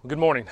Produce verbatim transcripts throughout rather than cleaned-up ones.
Well, good morning.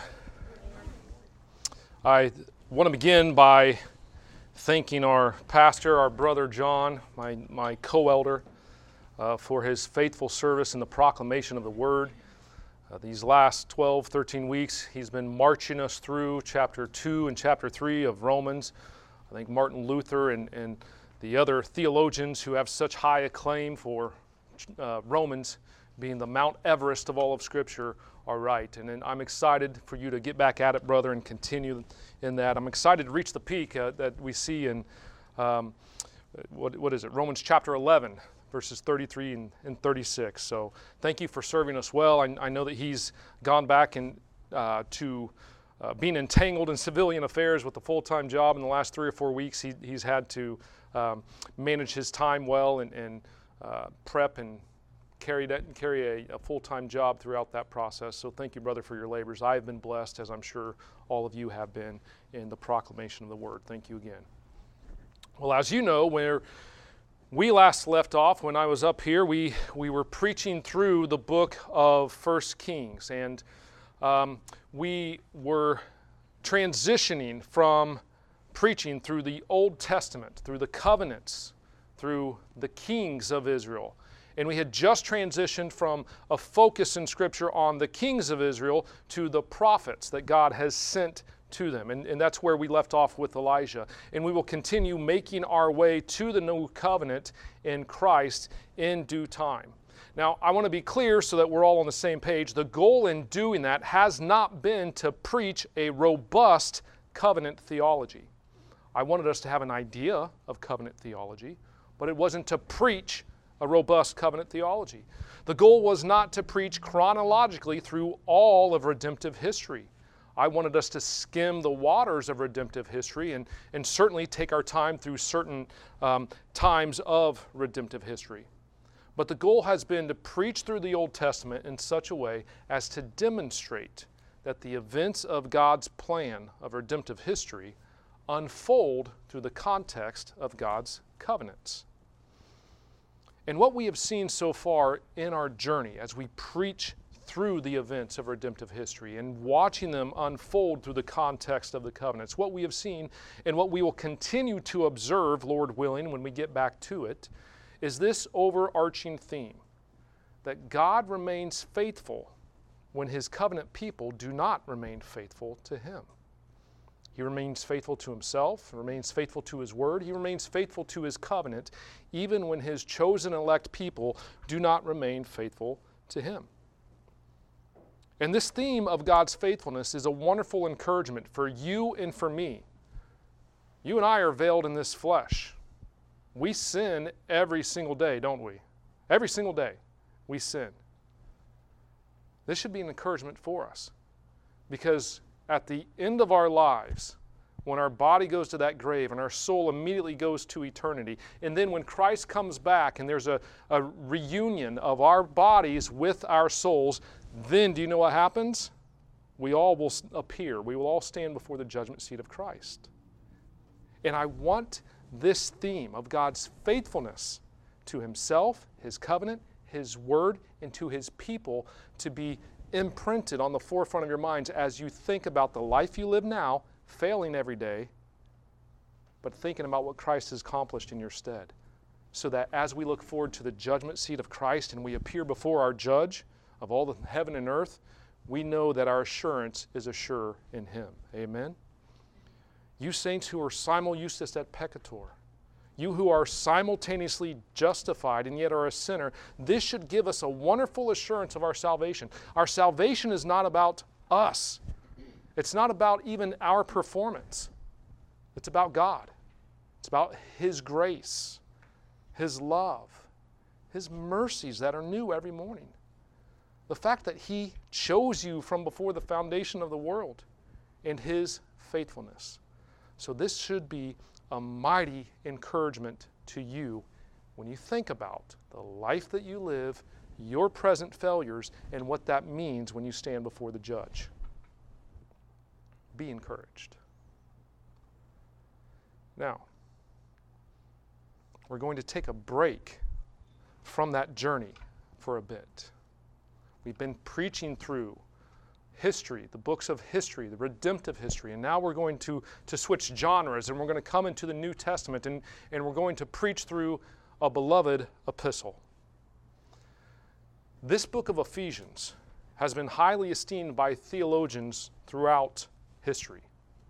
I want to begin by thanking our pastor, our brother John, my, my co-elder, uh, for his faithful service in the proclamation of the Word. Uh, these last twelve, thirteen weeks, he's been marching us through chapter two and chapter three of Romans. I think Martin Luther and, and the other theologians who have such high acclaim for uh, Romans being the Mount Everest of all of Scripture are right. And, and I'm excited for you to get back at it, brother, and continue in that. I'm excited to reach the peak uh, that we see in, um, what, what is it, Romans chapter eleven, verses thirty-three and, and thirty-six. So thank you for serving us well. I, I know that he's gone back and, uh, to uh, being entangled in civilian affairs with a full-time job in the last three or four weeks. He, he's had to um, manage his time well and, and uh, prep and carry that, carry a, a full-time job throughout that process. So thank you, brother, for your labors. I have been blessed, as I'm sure all of you have been, in the proclamation of the Word. Thank you again. Well, as you know, where we last left off, when I was up here, we, we were preaching through the book of First Kings, and um, we were transitioning from preaching through the Old Testament, through the covenants, through the kings of Israel. And we had just transitioned from a focus in Scripture on the kings of Israel to the prophets that God has sent to them. And, and that's where we left off with Elijah. And we will continue making our way to the new covenant in Christ in due time. Now, I want to be clear so that we're all on the same page. The goal in doing that has not been to preach a robust covenant theology. I wanted us to have an idea of covenant theology, but it wasn't to preach a robust covenant theology. The goal was not to preach chronologically through all of redemptive history. I wanted us to skim the waters of redemptive history and, and certainly take our time through certain um, times of redemptive history. But the goal has been to preach through the Old Testament in such a way as to demonstrate that the events of God's plan of redemptive history unfold through the context of God's covenants. And what we have seen so far in our journey as we preach through the events of redemptive history and watching them unfold through the context of the covenants, what we have seen and what we will continue to observe, Lord willing, when we get back to it, is this overarching theme that God remains faithful when His covenant people do not remain faithful to Him. He remains faithful to Himself, remains faithful to His Word, He remains faithful to His covenant, even when His chosen elect people do not remain faithful to Him. And this theme of God's faithfulness is a wonderful encouragement for you and for me. You and I are veiled in this flesh. We sin every single day, don't we? Every single day we sin. This should be an encouragement for us, because at the end of our lives, when our body goes to that grave and our soul immediately goes to eternity, and then when Christ comes back and there's a, a reunion of our bodies with our souls, then do you know what happens? We all will appear. We will all stand before the judgment seat of Christ. And I want this theme of God's faithfulness to Himself, His covenant, His Word, and to His people to be imprinted on the forefront of your minds as you think about the life you live now, failing every day, but thinking about what Christ has accomplished in your stead. So that as we look forward to the judgment seat of Christ and we appear before our judge of all the heaven and earth, we know that our assurance is assured in Him. Amen? You saints who are simul justus et peccator, you who are simultaneously justified and yet are a sinner, this should give us a wonderful assurance of our salvation. Our salvation is not about us. It's not about even our performance. It's about God. It's about His grace, His love, His mercies that are new every morning. The fact that He chose you from before the foundation of the world, and His faithfulness. So this should be a mighty encouragement to you when you think about the life that you live, your present failures, and what that means when you stand before the judge. Be encouraged. Now, we're going to take a break from that journey for a bit. We've been preaching through history, the books of history, the redemptive history. And now we're going to, to switch genres, and we're going to come into the New Testament, and, and we're going to preach through a beloved epistle. This book of Ephesians has been highly esteemed by theologians throughout history.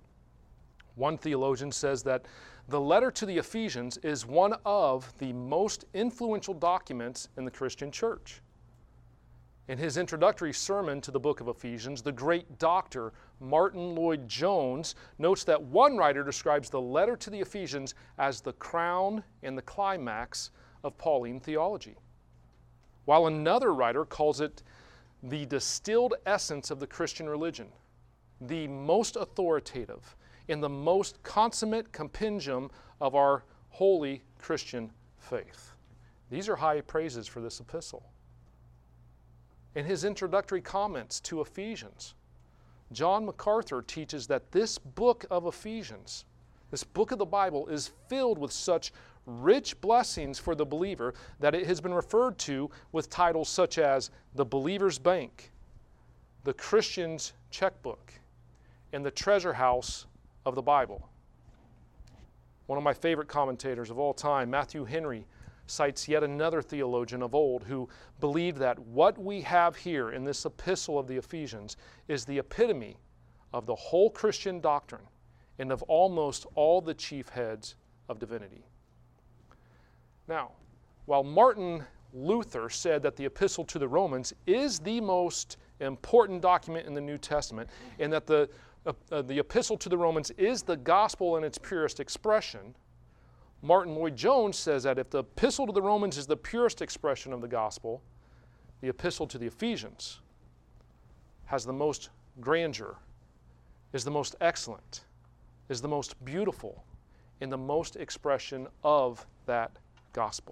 One theologian says that the letter to the Ephesians is one of the most influential documents in the Christian church. In his introductory sermon to the book of Ephesians, the great doctor Martin Lloyd-Jones notes that one writer describes the letter to the Ephesians as the crown and the climax of Pauline theology, while another writer calls it the distilled essence of the Christian religion, the most authoritative and the most consummate compendium of our holy Christian faith. These are high praises for this epistle. In his introductory comments to Ephesians, John MacArthur teaches that this book of Ephesians, this book of the Bible, is filled with such rich blessings for the believer that it has been referred to with titles such as the Believer's Bank, the Christian's Checkbook, and the Treasure House of the Bible. One of my favorite commentators of all time, Matthew Henry, cites yet another theologian of old who believed that what we have here in this epistle of the Ephesians is the epitome of the whole Christian doctrine and of almost all the chief heads of divinity. Now, while Martin Luther said that the epistle to the Romans is the most important document in the New Testament, and that the, uh, uh, the epistle to the Romans is the gospel in its purest expression, Martin Lloyd-Jones says that if the epistle to the Romans is the purest expression of the gospel, the epistle to the Ephesians has the most grandeur, is the most excellent, is the most beautiful, and the most expression of that gospel.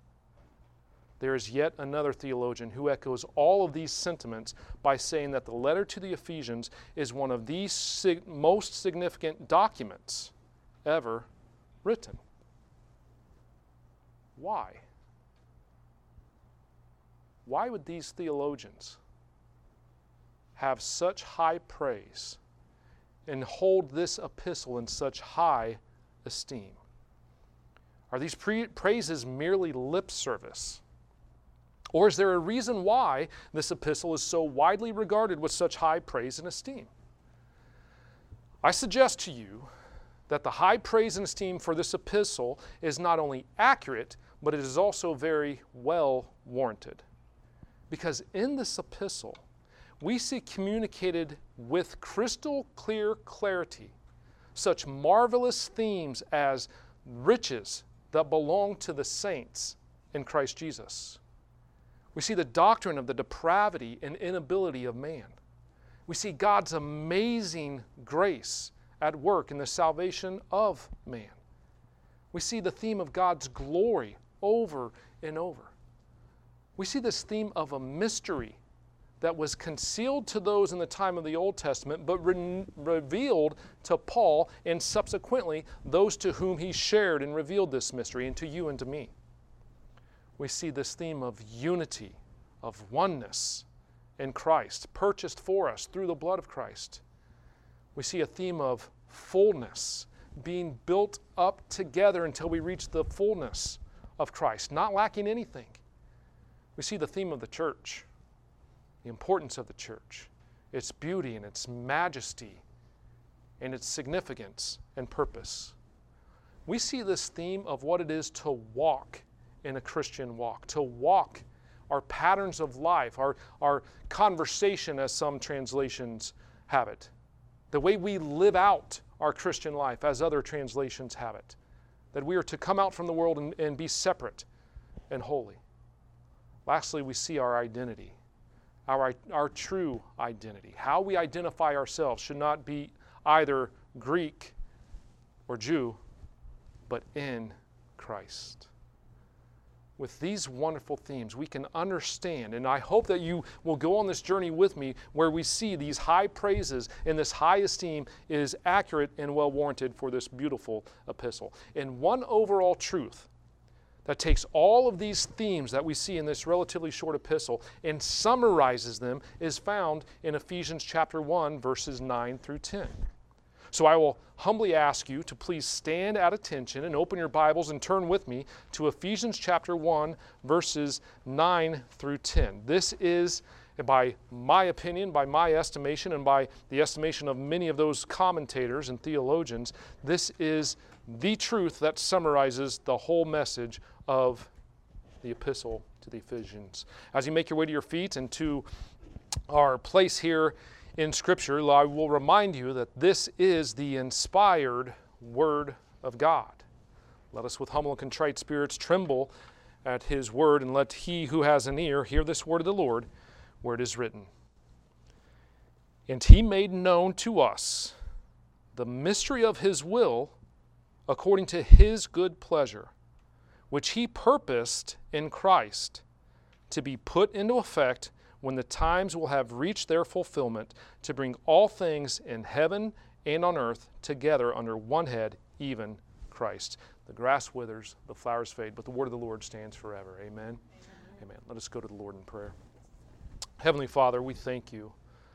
There is yet another theologian who echoes all of these sentiments by saying that the letter to the Ephesians is one of the sig- most significant documents ever written. Why? Why would these theologians have such high praise and hold this epistle in such high esteem? Are these pre- praises merely lip service? Or is there a reason why this epistle is so widely regarded with such high praise and esteem? I suggest to you that the high praise and esteem for this epistle is not only accurate, but it is also very well warranted. Because in this epistle, we see communicated with crystal clear clarity such marvelous themes as riches that belong to the saints in Christ Jesus. We see the doctrine of the depravity and inability of man. We see God's amazing grace at work in the salvation of man. We see the theme of God's glory over and over. We see this theme of a mystery that was concealed to those in the time of the Old Testament, but re- revealed to Paul and subsequently those to whom he shared and revealed this mystery, and to you and to me. We see this theme of unity, of oneness in Christ, purchased for us through the blood of Christ. We see a theme of fullness, being built up together until we reach the fullness of Christ, not lacking anything. We see the theme of the church, the importance of the church, its beauty and its majesty and its significance and purpose. We see this theme of what it is to walk in a Christian walk, to walk our patterns of life, our, our conversation, as some translations have it, the way we live out our Christian life, as other translations have it, that we are to come out from the world and, and be separate and holy. Lastly, we see our identity, our, our true identity. How we identify ourselves should not be either Greek or Jew, but in Christ. With these wonderful themes, we can understand, and I hope that you will go on this journey with me where we see these high praises and this high esteem is accurate and well warranted for this beautiful epistle. And one overall truth that takes all of these themes that we see in this relatively short epistle and summarizes them is found in Ephesians chapter one, verses nine through ten. So I will humbly ask you to please stand at attention and open your Bibles and turn with me to Ephesians chapter one, verses nine through ten. This is, by my opinion, by my estimation, and by the estimation of many of those commentators and theologians, this is the truth that summarizes the whole message of the epistle to the Ephesians. As you make your way to your feet and to our place here in Scripture, I will remind you that this is the inspired Word of God. Let us with humble and contrite spirits tremble at His Word, and let he who has an ear hear this word of the Lord, where it is written, "And He made known to us the mystery of His will, according to His good pleasure, which He purposed in Christ, to be put into effect when the times will have reached their fulfillment, to bring all things in heaven and on earth together under one head, even Christ." The grass withers, the flowers fade, but the word of the Lord stands forever. Amen? Amen. Amen. Let us go to the Lord in prayer. Heavenly Father, we thank you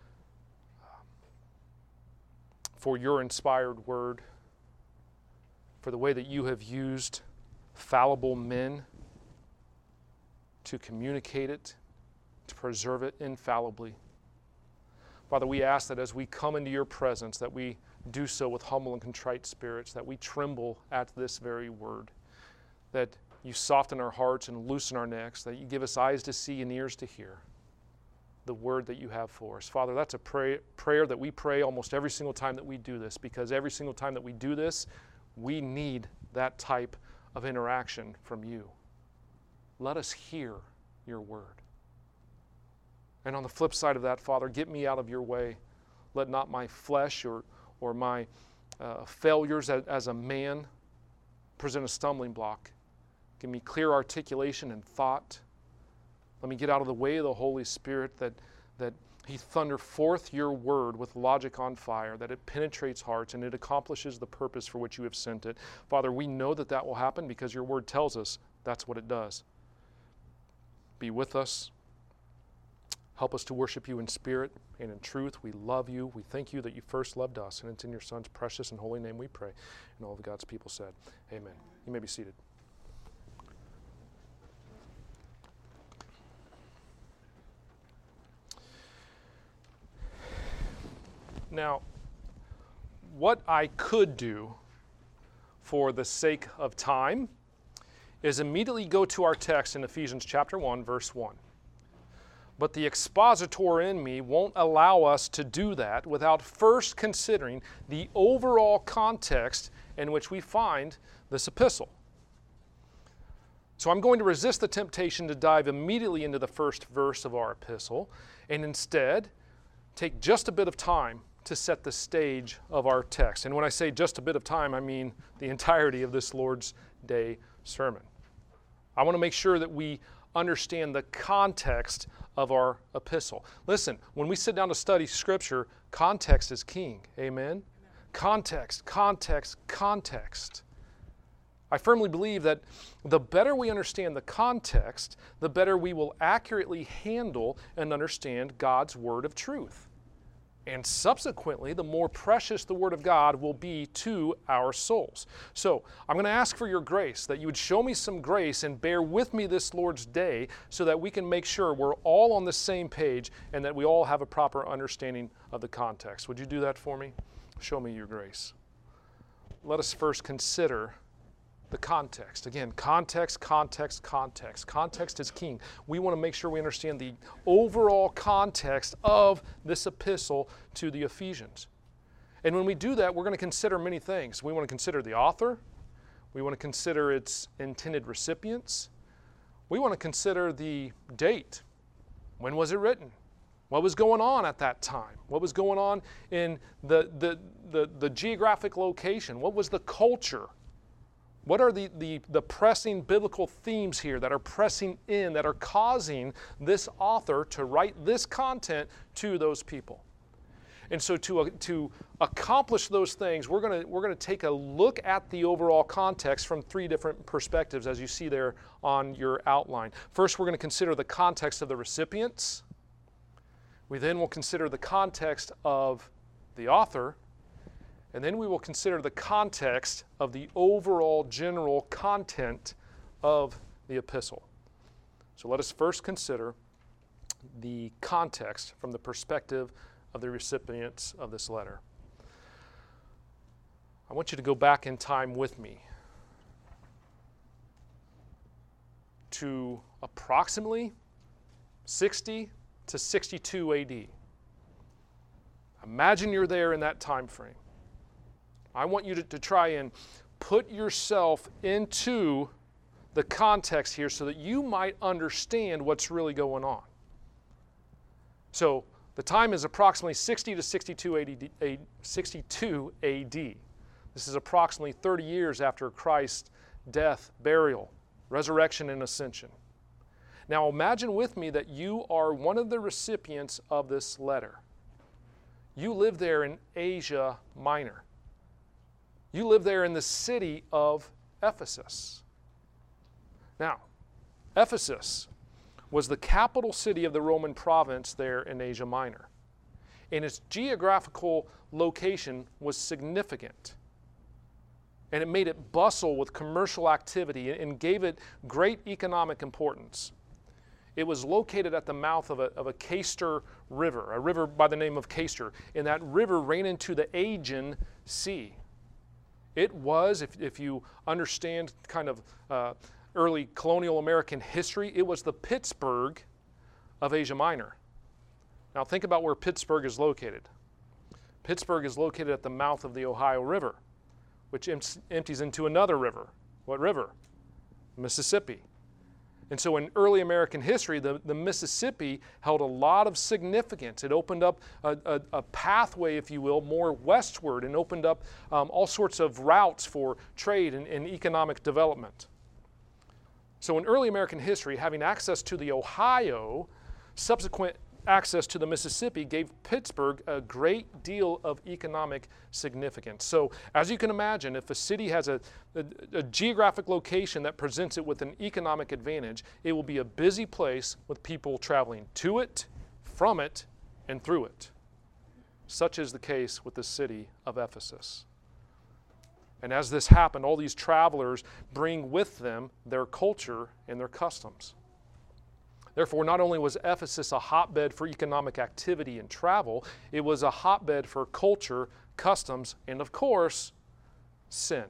for your inspired word, for the way that you have used fallible men to communicate it, to preserve it infallibly. Father, we ask that as we come into your presence, that we do so with humble and contrite spirits, that we tremble at this very word, that you soften our hearts and loosen our necks, that you give us eyes to see and ears to hear the word that you have for us. Father, that's a pray, prayer that we pray almost every single time that we do this, because every single time that we do this, we need that type of interaction from you. Let us hear your word. And on the flip side of that, Father, get me out of your way. Let not my flesh or, or my uh, failures as, as a man present a stumbling block. Give me clear articulation and thought. Let me get out of the way of the Holy Spirit, that, that He thunder forth your word with logic on fire, that it penetrates hearts and it accomplishes the purpose for which you have sent it. Father, we know that that will happen because your word tells us that's what it does. Be with us. Help us to worship you in spirit and in truth. We love you. We thank you that you first loved us. And it's in your Son's precious and holy name we pray. And all of God's people said, amen. You may be seated. Now, what I could do for the sake of time is immediately go to our text in Ephesians chapter one, verse one. But the expositor in me won't allow us to do that without first considering the overall context in which we find this epistle. So I'm going to resist the temptation to dive immediately into the first verse of our epistle, and instead take just a bit of time to set the stage of our text. And when I say just a bit of time, I mean the entirety of this Lord's Day sermon. I want to make sure that we understand the context of our epistle. Listen, when we sit down to study Scripture, context is king. Amen? Amen. Context, context, context. I firmly believe that the better we understand the context, the better we will accurately handle and understand God's word of truth. And subsequently, the more precious the Word of God will be to our souls. So, I'm going to ask for your grace, that you would show me some grace and bear with me this Lord's Day so that we can make sure we're all on the same page and that we all have a proper understanding of the context. Would you do that for me? Show me your grace. Let us first consider the context. Again, context, context, context. Context is king. We want to make sure we understand the overall context of this epistle to the Ephesians. And when we do that, we're going to consider many things. We want to consider the author. We want to consider its intended recipients. We want to consider the date. When was it written? What was going on at that time? What was going on in the, the, the, the geographic location? What was the culture? What are the, the, the pressing biblical themes here that are pressing in, that are causing this author to write this content to those people? And so to, uh, to accomplish those things, we're going we're gonna take a look at the overall context from three different perspectives, as you see there on your outline. First, we're going to consider the context of the recipients. We then will consider the context of the author. And then we will consider the context of the overall general content of the epistle. So let us first consider the context from the perspective of the recipients of this letter. I want you to go back in time with me to approximately sixty to sixty-two A D. Imagine you're there in that time frame. I want you to, to try and put yourself into the context here so that you might understand what's really going on. So the time is approximately sixty to sixty-two A D, sixty-two A D. This is approximately thirty years after Christ's death, burial, resurrection, and ascension. Now imagine with me that you are one of the recipients of this letter. You live there in Asia Minor. You live there in the city of Ephesus. Now, Ephesus was the capital city of the Roman province there in Asia Minor. And its geographical location was significant. And it made it bustle with commercial activity and gave it great economic importance. It was located at the mouth of a, of a Cayster River, a river by the name of Cayster. And that river ran into the Aegean Sea. It was, if, if you understand kind of uh, early colonial American history, it was the Pittsburgh of Asia Minor. Now think about where Pittsburgh is located. Pittsburgh is located at the mouth of the Ohio River, which empties into another river. What river? Mississippi. And so in early American history, the, the Mississippi held a lot of significance. It opened up a, a, a pathway, if you will, more westward, and opened up um, all sorts of routes for trade and, and economic development. So in early American history, having access to the Ohio, subsequent access to the Mississippi gave Pittsburgh a great deal of economic significance. So as you can imagine, if a city has a, a, a geographic location that presents it with an economic advantage, it will be a busy place with people traveling to it, from it, and through it. Such is the case with the city of Ephesus. And as this happened, all these travelers bring with them their culture and their customs. Therefore, not only was Ephesus a hotbed for economic activity and travel, it was a hotbed for culture, customs, and of course, sin.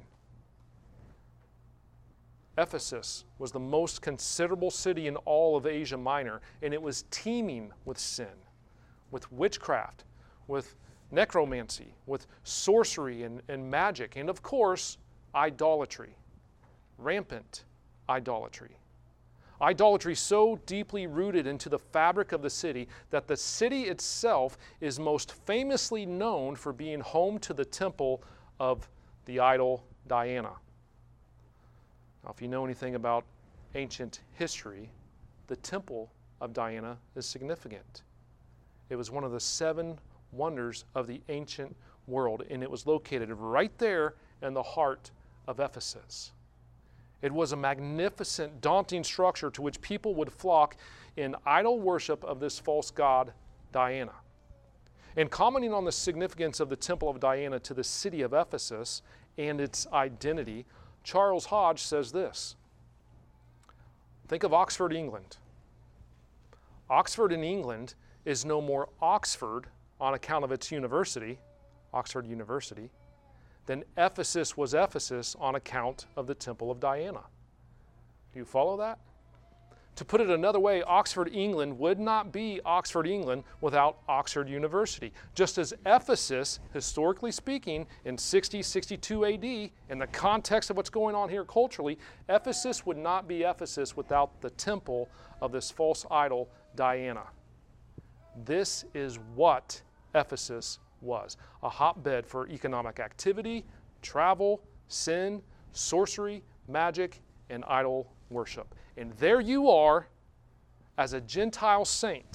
Ephesus was the most considerable city in all of Asia Minor, and it was teeming with sin, with witchcraft, with necromancy, with sorcery and, and magic, and of course, idolatry, rampant idolatry. Idolatry so deeply rooted into the fabric of the city that the city itself is most famously known for being home to the temple of the idol Diana. Now, if you know anything about ancient history, the temple of Diana is significant. It was one of the seven wonders of the ancient world, and it was located right there in the heart of Ephesus. It was a magnificent, daunting structure to which people would flock in idol worship of this false god, Diana. And commenting on the significance of the temple of Diana to the city of Ephesus and its identity, Charles Hodge says this. Think of Oxford, England. Oxford in England is no more Oxford on account of its university, Oxford University, than Ephesus was Ephesus on account of the temple of Diana. Do you follow that? To put it another way, Oxford, England would not be Oxford, England without Oxford University. Just as Ephesus, historically speaking, in sixty, sixty-two A D, in the context of what's going on here culturally, Ephesus would not be Ephesus without the temple of this false idol, Diana. This is what Ephesus was, a hotbed for economic activity, travel, sin, sorcery, magic, and idol worship. And there you are, as a Gentile saint,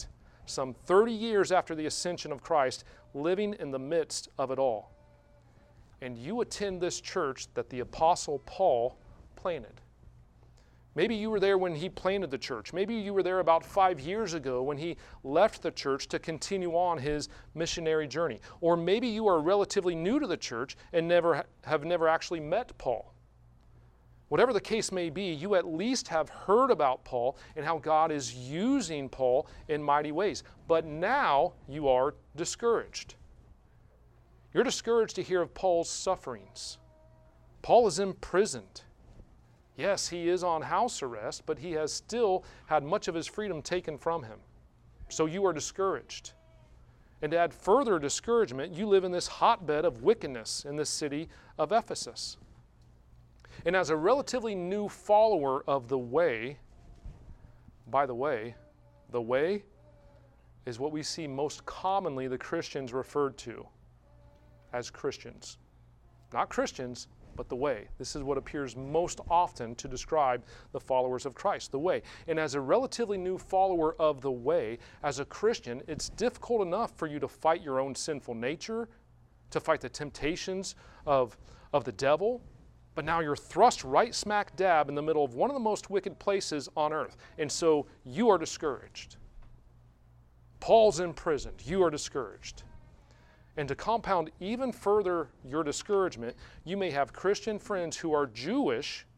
some thirty years after the ascension of Christ, living in the midst of it all. And you attend this church that the Apostle Paul planted. Maybe you were there when he planted the church. Maybe you were there about five years ago when he left the church to continue on his missionary journey. Or maybe you are relatively new to the church and never have never actually met Paul. Whatever the case may be, you at least have heard about Paul and how God is using Paul in mighty ways. But now you are discouraged. You're discouraged to hear of Paul's sufferings. Paul is imprisoned. Yes, he is on house arrest, but he has still had much of his freedom taken from him. So you are discouraged. And to add further discouragement, you live in this hotbed of wickedness in the city of Ephesus. And as a relatively new follower of the way, by the way, the way is what we see most commonly the Christians referred to as Christians. Not Christians, but the way. This is what appears most often to describe the followers of Christ, the way. And as a relatively new follower of the way, as a Christian, it's difficult enough for you to fight your own sinful nature, to fight the temptations of, of the devil, but now you're thrust right smack dab in the middle of one of the most wicked places on earth. And so you are discouraged. Paul's imprisoned. You are discouraged. And to compound even further your discouragement, you may have Christian friends who are Jewish,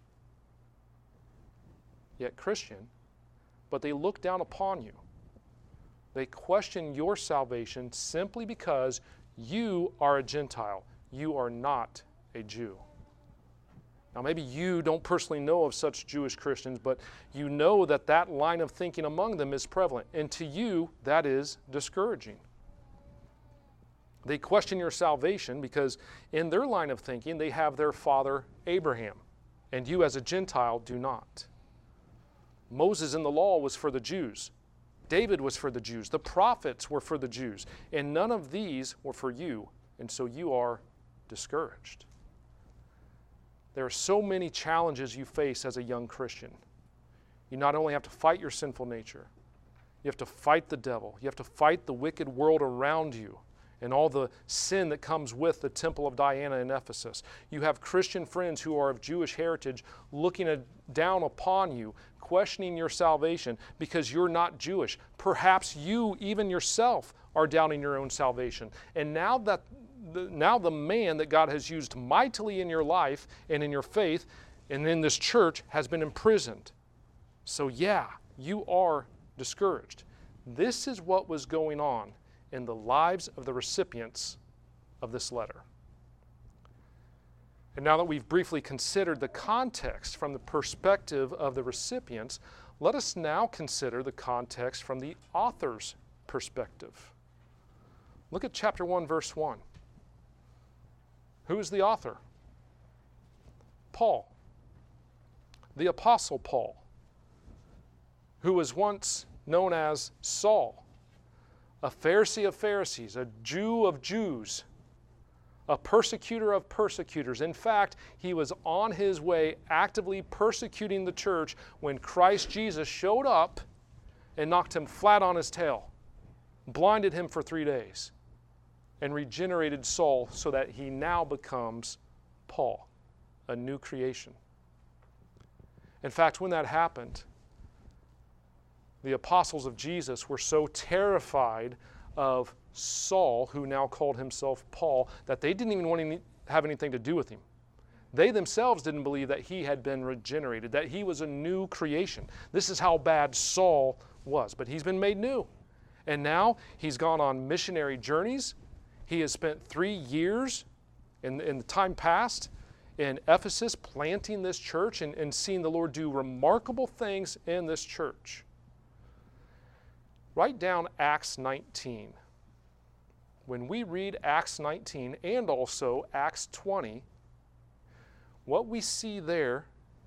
yet Christian, but they look down upon you. They question your salvation simply because you are a Gentile. You are not a Jew. Now, maybe you don't personally know of such Jewish Christians, but you know that that line of thinking among them is prevalent. And to you, that is discouraging. They question your salvation because in their line of thinking, they have their father Abraham, and you as a Gentile do not. Moses in the law was for the Jews. David was for the Jews. The prophets were for the Jews. And none of these were for you, and so you are discouraged. There are so many challenges you face as a young Christian. You not only have to fight your sinful nature, you have to fight the devil. You have to fight the wicked world around you and all the sin that comes with the temple of Diana in Ephesus. You have Christian friends who are of Jewish heritage looking at, down upon you, questioning your salvation because you're not Jewish. Perhaps you, even yourself, are doubting your own salvation. And now that the, now the man that God has used mightily in your life and in your faith and in this church has been imprisoned. So yeah, you are discouraged. This is what was going on in the lives of the recipients of this letter. And now that we've briefly considered the context from the perspective of the recipients, let us now consider the context from the author's perspective. Look at chapter one, verse one. Who is the author? Paul, the Apostle Paul, who was once known as Saul, a Pharisee of Pharisees, a Jew of Jews, a persecutor of persecutors. In fact, he was on his way actively persecuting the church when Christ Jesus showed up and knocked him flat on his tail, blinded him for three days, and regenerated Saul so that he now becomes Paul, a new creation. In fact, when that happened, the apostles of Jesus were so terrified of Saul, who now called himself Paul, that they didn't even want to have anything to do with him. They themselves didn't believe that he had been regenerated, that he was a new creation. This is how bad Saul was, but he's been made new. And now he's gone on missionary journeys. He has spent three years in, in the time past in Ephesus planting this church and, and seeing the Lord do remarkable things in this church. Write down Acts nineteen. When we read Acts nineteen and also Acts twenty, what we see there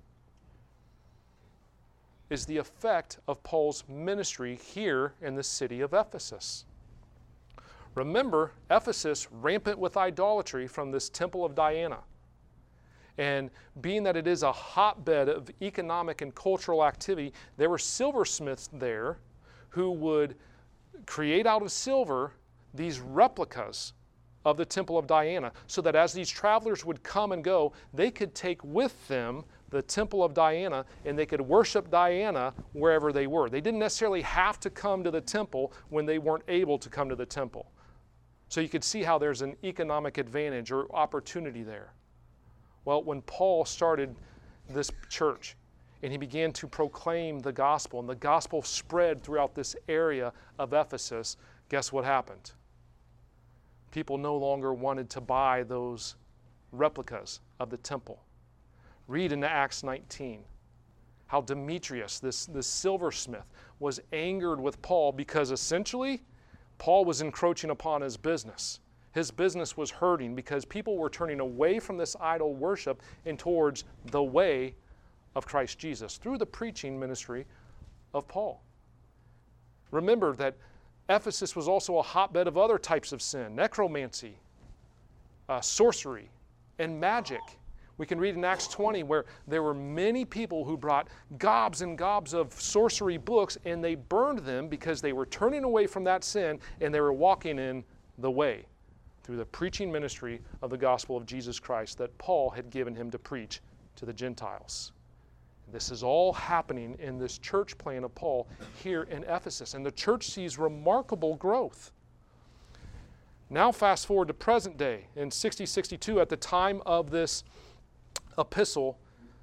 is the effect of Paul's ministry here in the city of Ephesus. Remember, Ephesus, rampant with idolatry from this temple of Diana. And being that it is a hotbed of economic and cultural activity, there were silversmiths there who would create out of silver these replicas of the temple of Diana, so that as these travelers would come and go, they could take with them the temple of Diana, and they could worship Diana wherever they were. They didn't necessarily have to come to the temple when they weren't able to come to the temple. So you could see how there's an economic advantage or opportunity there. Well, when Paul started this church and he began to proclaim the gospel, and the gospel spread throughout this area of Ephesus, guess what happened? People no longer wanted to buy those replicas of the temple. Read in Acts nineteen how Demetrius, this, this silversmith, was angered with Paul because essentially Paul was encroaching upon his business. His business was hurting because people were turning away from this idol worship and towards the way of Christ Jesus through the preaching ministry of Paul. Remember that Ephesus was also a hotbed of other types of sin: necromancy, uh, sorcery, and magic. We can read in Acts twenty where there were many people who brought gobs and gobs of sorcery books, and they burned them because they were turning away from that sin and they were walking in the way through the preaching ministry of the gospel of Jesus Christ that Paul had given him to preach to the Gentiles. This is all happening in this church plan of Paul here in Ephesus, and the church sees remarkable growth. Now fast forward to present day in sixty sixty-two, at the time of this epistle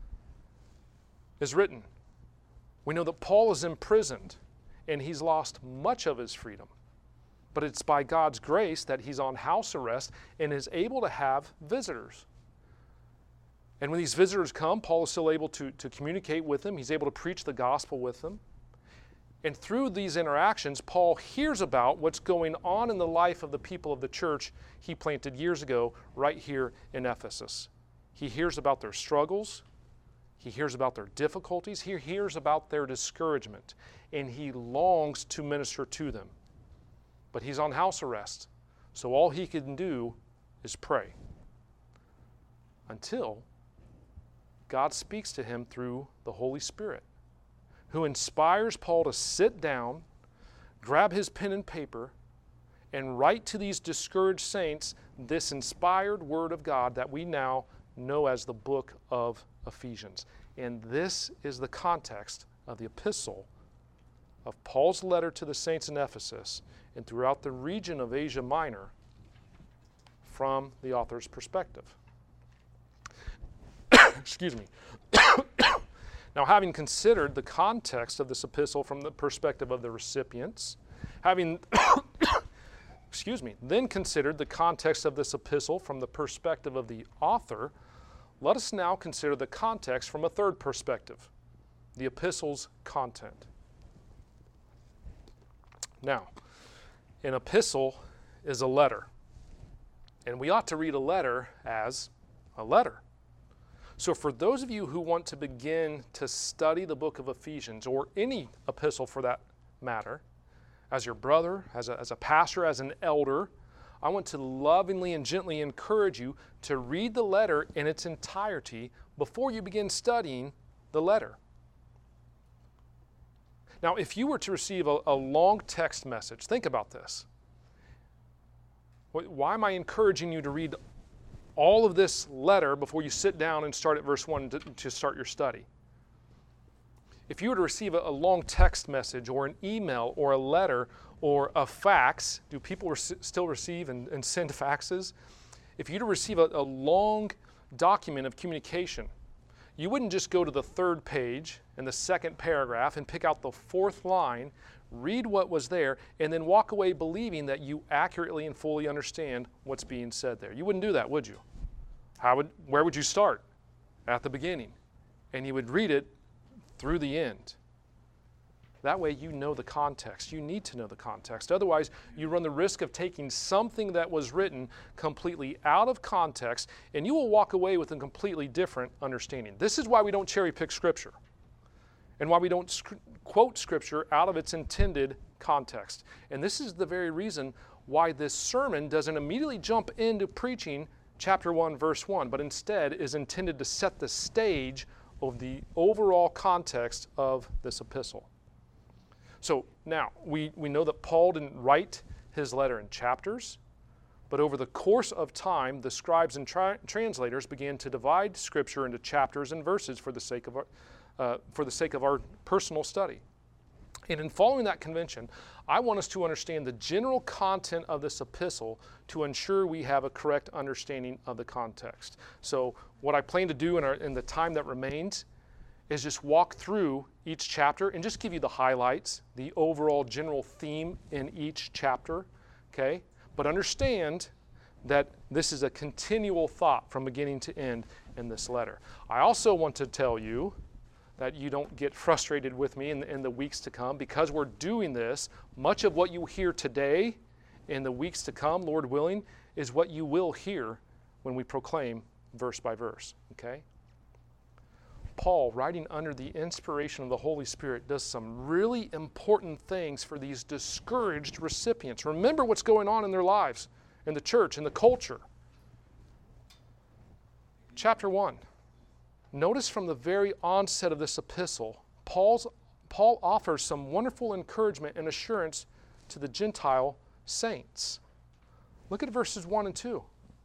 is written. We know that Paul is imprisoned and he's lost much of his freedom. But it's by God's grace that he's on house arrest and is able to have visitors. And when these visitors come, Paul is still able to, to communicate with them. He's able to preach the gospel with them. And through these interactions, Paul hears about what's going on in the life of the people of the church he planted years ago right here in Ephesus. He hears about their struggles. He hears about their difficulties. He hears about their discouragement. And he longs to minister to them. But he's on house arrest. So all he can do is pray. Until God speaks to him through the Holy Spirit, who inspires Paul to sit down, grab his pen and paper, and write to these discouraged saints this inspired word of God that we now know as the book of Ephesians. And this is the context of the epistle of Paul's letter to the saints in Ephesus and throughout the region of Asia Minor from the author's perspective. Excuse me. Now, having considered the context of this epistle from the perspective of the recipients, having, excuse me, then considered the context of this epistle from the perspective of the author, let us now consider the context from a third perspective, the epistle's content. Now, an epistle is a letter, and we ought to read a letter as a letter. So for those of you who want to begin to study the book of Ephesians, or any epistle for that matter, as your brother, as a, as a pastor, as an elder, I want to lovingly and gently encourage you to read the letter in its entirety before you begin studying the letter. Now, if you were to receive a, a long text message, think about this. Why am I encouraging you to read all of this letter before you sit down and start at verse one to, to start your study? If you were to receive a, a long text message or an email or a letter or a fax, do people rec- still receive and, and send faxes? If you were to receive a, a long document of communication, you wouldn't just go to the third page and the second paragraph and pick out the fourth line, read what was there, and then walk away believing that you accurately and fully understand what's being said there. You wouldn't do that, would you? How would, where would you start? At the beginning. And you would read it through the end. That way you know the context. You need to know the context. Otherwise, you run the risk of taking something that was written completely out of context, and you will walk away with a completely different understanding. This is why we don't cherry pick Scripture, and why we don't sc- quote Scripture out of its intended context. And this is the very reason why this sermon doesn't immediately jump into preaching chapter one, verse one, but instead is intended to set the stage of the overall context of this epistle. So now, we, we know that Paul didn't write his letter in chapters, but over the course of time, the scribes and tra- translators began to divide Scripture into chapters and verses for the sake of our, uh, for the sake of our personal study. And in following that convention, I want us to understand the general content of this epistle to ensure we have a correct understanding of the context. So what I plan to do in, our, in the time that remains is just walk through each chapter and just give you the highlights, the overall general theme in each chapter, okay? But understand that this is a continual thought from beginning to end in this letter. I also want to tell you that you don't get frustrated with me in the, in the weeks to come. Because we're doing this, much of what you hear today in the weeks to come, Lord willing, is what you will hear when we proclaim verse by verse, okay? Paul, writing under the inspiration of the Holy Spirit, does some really important things for these discouraged recipients. Remember what's going on in their lives, in the church, in the culture. Chapter one. Notice from the very onset of this epistle, Paul's, Paul offers some wonderful encouragement and assurance to the Gentile saints. Look at verses one and two.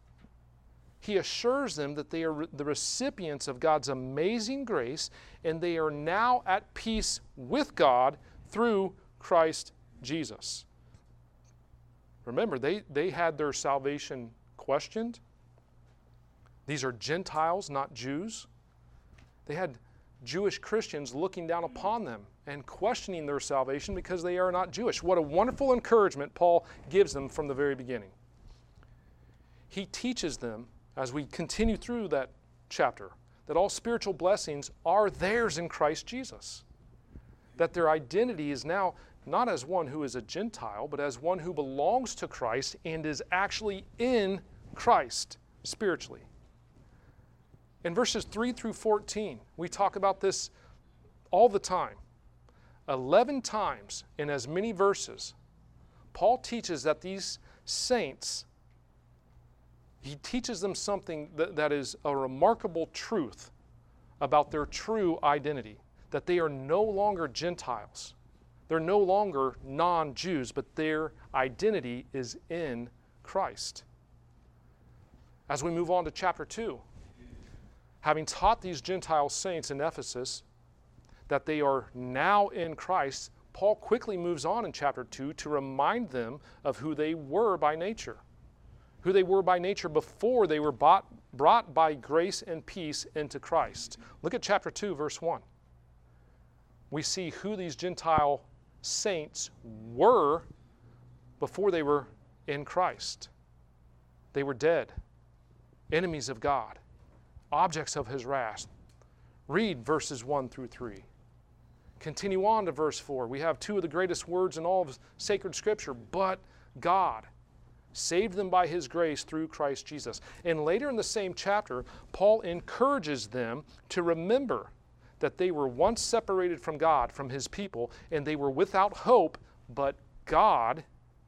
He assures them that they are the recipients of God's amazing grace, and they are now at peace with God through Christ Jesus. Remember, they, they had their salvation questioned. These are Gentiles, not Jews. They had Jewish Christians looking down upon them and questioning their salvation because they are not Jewish. What a wonderful encouragement Paul gives them from the very beginning. He teaches them, as we continue through that chapter, that all spiritual blessings are theirs in Christ Jesus. That their identity is now not as one who is a Gentile, but as one who belongs to Christ and is actually in Christ spiritually. In verses three through fourteen, we talk about this all the time. Eleven times in as many verses, Paul teaches that these saints, he teaches them something that, that is a remarkable truth about their true identity, that they are no longer Gentiles. They're no longer non-Jews, but their identity is in Christ. As we move on to chapter two, having taught these Gentile saints in Ephesus that they are now in Christ, Paul quickly moves on in chapter two to remind them of who they were by nature. Who they were by nature before they were bought, brought by grace and peace into Christ. Look at chapter two, verse one. We see who these Gentile saints were before they were in Christ. They were dead, enemies of God, objects of His wrath. Read verses one through three. Continue on to verse four. We have two of the greatest words in all of sacred Scripture, but God saved them by His grace through Christ Jesus. And later in the same chapter, Paul encourages them to remember that they were once separated from God, from His people, and they were without hope, but God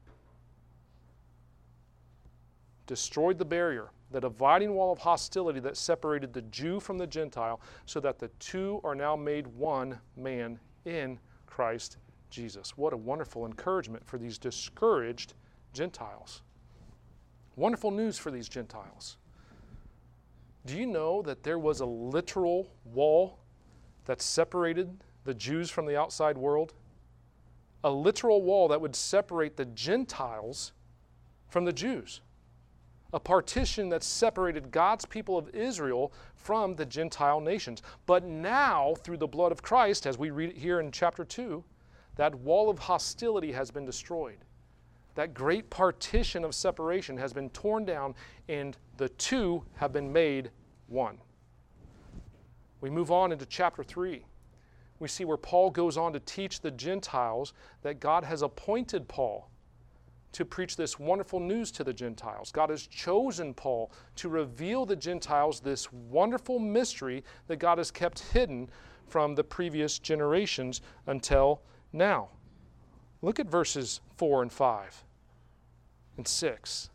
destroyed the barrier, the dividing wall of hostility that separated the Jew from the Gentile, so that the two are now made one man in Christ Jesus. What a wonderful encouragement for these discouraged Gentiles. Wonderful news for these Gentiles. Do you know that there was a literal wall that separated the Jews from the outside world? A literal wall that would separate the Gentiles from the Jews. A partition that separated God's people of Israel from the Gentile nations. But now, through the blood of Christ, as we read it here in chapter two, that wall of hostility has been destroyed. That great partition of separation has been torn down, and the two have been made one. We move on into chapter three. We see where Paul goes on to teach the Gentiles that God has appointed Paul to preach this wonderful news to the Gentiles. God has chosen Paul to reveal the Gentiles this wonderful mystery that God has kept hidden from the previous generations until now. Look at verses four and five and six.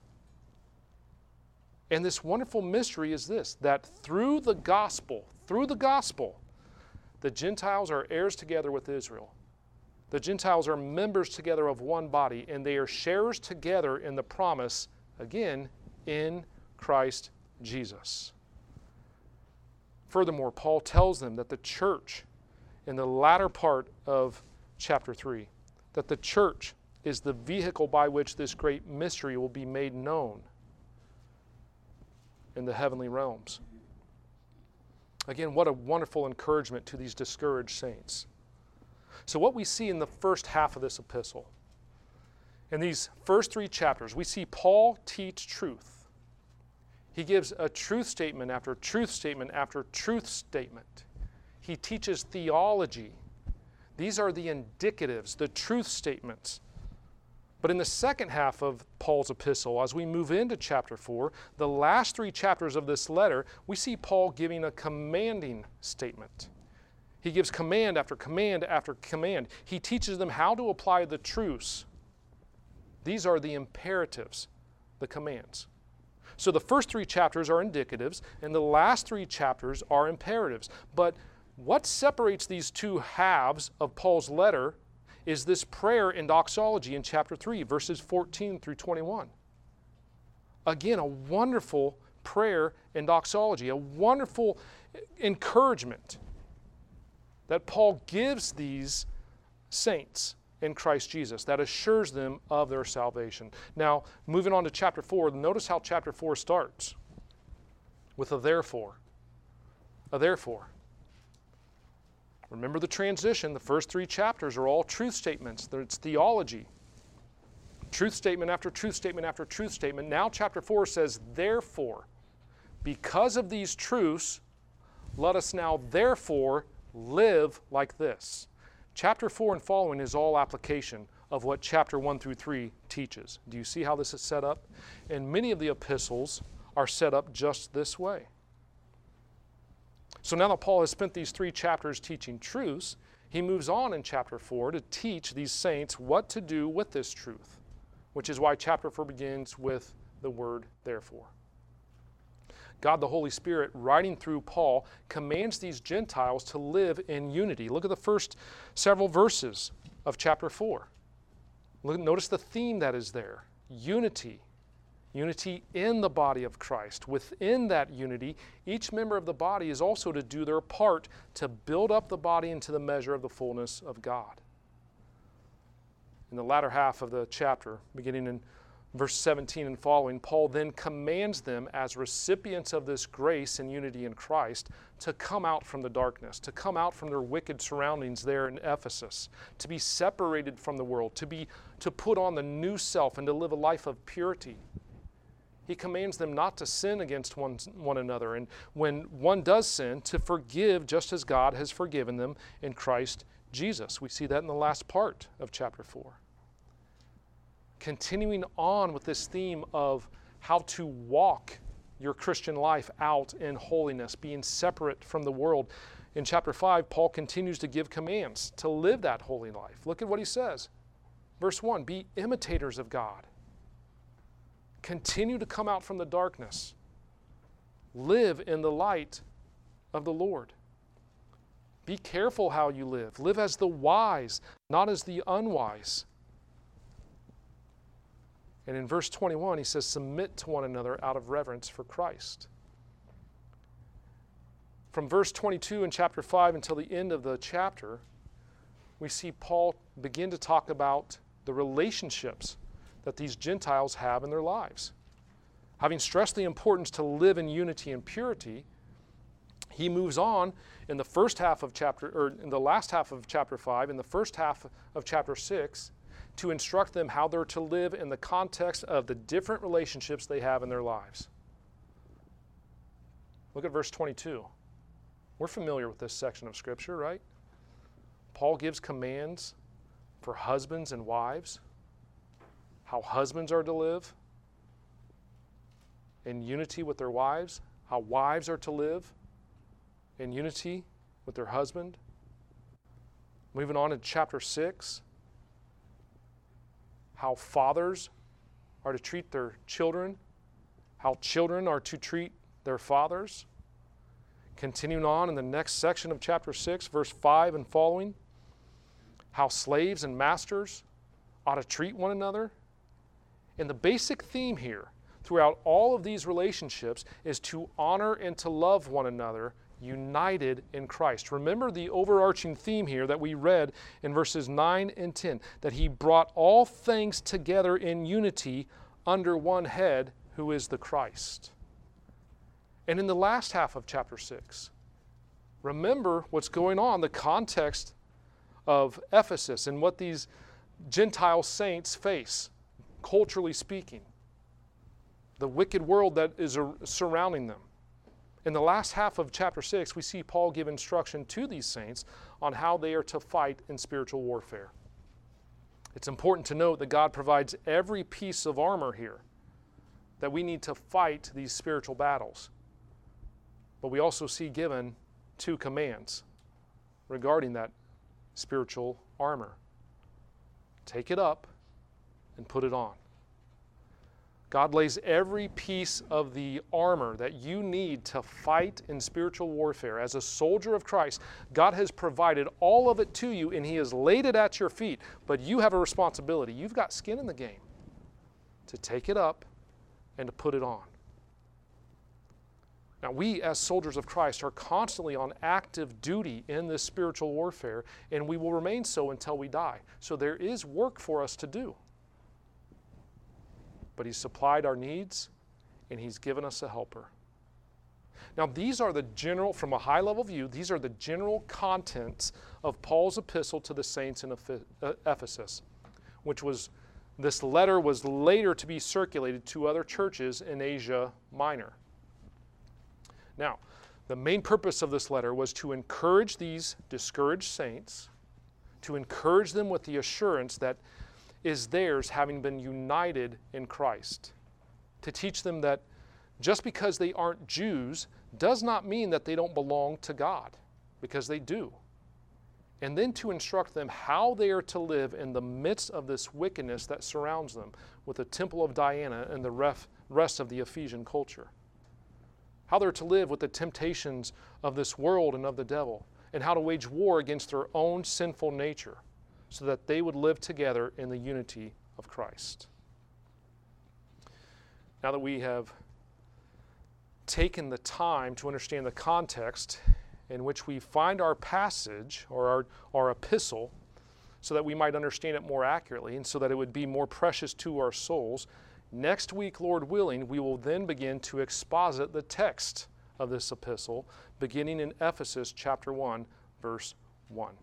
And this wonderful mystery is this, that through the gospel, through the gospel, the Gentiles are heirs together with Israel. The Gentiles are members together of one body, and they are sharers together in the promise, again, in Christ Jesus. Furthermore, Paul tells them that the church, in the latter part of chapter three, that the church is the vehicle by which this great mystery will be made known in the heavenly realms. Again, what a wonderful encouragement to these discouraged saints. So what we see in the first half of this epistle, in these first three chapters, we see Paul teach truth. He gives a truth statement after truth statement after truth statement. He teaches theology. These are the indicatives, the truth statements. But in the second half of Paul's epistle, as we move into chapter four, the last three chapters of this letter, we see Paul giving a commanding statement. He gives command after command after command. He teaches them how to apply the truths. These are the imperatives, the commands. So the first three chapters are indicatives, and the last three chapters are imperatives. But what separates these two halves of Paul's letter is this prayer in doxology in chapter three, verses fourteen through twenty-one. Again, a wonderful prayer in doxology, a wonderful encouragement that Paul gives these saints in Christ Jesus that assures them of their salvation. Now, moving on to chapter four, notice how chapter four starts with a therefore. A therefore. Remember the transition. The first three chapters are all truth statements. It's theology. Truth statement after truth statement after truth statement. Now chapter four says, therefore, because of these truths, let us now therefore live like this. Chapter four and following is all application of what chapter one through three teaches. Do you see how this is set up? And many of the epistles are set up just this way. So now that Paul has spent these three chapters teaching truths, he moves on in chapter four to teach these saints what to do with this truth, which is why chapter four begins with the word therefore. God the Holy Spirit, writing through Paul, commands these Gentiles to live in unity. Look at the first several verses of chapter four. Look, notice the theme that is there. Unity. Unity in the body of Christ. Within that unity, each member of the body is also to do their part to build up the body into the measure of the fullness of God. In the latter half of the chapter, beginning in verse seventeen and following, Paul then commands them as recipients of this grace and unity in Christ to come out from the darkness, to come out from their wicked surroundings there in Ephesus, to be separated from the world, to be to put on the new self and to live a life of purity. He commands them not to sin against one, one another, and when one does sin, to forgive just as God has forgiven them in Christ Jesus. We see that in the last part of chapter four. Continuing on with this theme of how to walk your Christian life out in holiness, being separate from the world. In chapter five, Paul continues to give commands to live that holy life. Look at what he says. Verse one, be imitators of God. Continue to come out from the darkness. Live in the light of the Lord. Be careful how you live. Live as the wise, not as the unwise. And in verse twenty-one, he says, submit to one another out of reverence for Christ. From verse twenty-two in chapter five until the end of the chapter, we see Paul begin to talk about the relationships that these Gentiles have in their lives. Having stressed the importance to live in unity and purity, he moves on in the first half of chapter, or in the last half of chapter five, in the first half of chapter six, to instruct them how they're to live in the context of the different relationships they have in their lives. Look at verse twenty-two. We're familiar with this section of Scripture, right? Paul gives commands for husbands and wives, how husbands are to live in unity with their wives, how wives are to live in unity with their husband. Moving on to chapter six, how fathers are to treat their children, how children are to treat their fathers. Continuing on in the next section of chapter six, verse five and following, how slaves and masters ought to treat one another. And the basic theme here throughout all of these relationships is to honor and to love one another, united in Christ. Remember the overarching theme here that we read in verses nine and ten, that he brought all things together in unity under one head, who is the Christ. And in the last half of chapter six, remember what's going on, the context of Ephesus and what these Gentile saints face, culturally speaking, the wicked world that is surrounding them. In the last half of chapter six, we see Paul give instruction to these saints on how they are to fight in spiritual warfare. It's important to note that God provides every piece of armor here that we need to fight these spiritual battles. But we also see given two commands regarding that spiritual armor. Take it up and put it on. God lays every piece of the armor that you need to fight in spiritual warfare. As a soldier of Christ, God has provided all of it to you and he has laid it at your feet. But you have a responsibility. You've got skin in the game to take it up and to put it on. Now, we as soldiers of Christ are constantly on active duty in this spiritual warfare, and we will remain so until we die. So there is work for us to do. But he's supplied our needs, and he's given us a helper. Now, these are the general, from a high-level view, these are the general contents of Paul's epistle to the saints in Ephesus, which was, this letter was later to be circulated to other churches in Asia Minor. Now, the main purpose of this letter was to encourage these discouraged saints, to encourage them with the assurance that is theirs having been united in Christ, to teach them that just because they aren't Jews does not mean that they don't belong to God, because they do. And then to instruct them how they are to live in the midst of this wickedness that surrounds them with the temple of Diana and the ref, rest of the Ephesian culture. How they're to live with the temptations of this world and of the devil, and how to wage war against their own sinful nature so that they would live together in the unity of Christ. Now that we have taken the time to understand the context in which we find our passage or our, our epistle so that we might understand it more accurately and so that it would be more precious to our souls, next week, Lord willing, we will then begin to exposit the text of this epistle, beginning in Ephesus chapter one, verse one.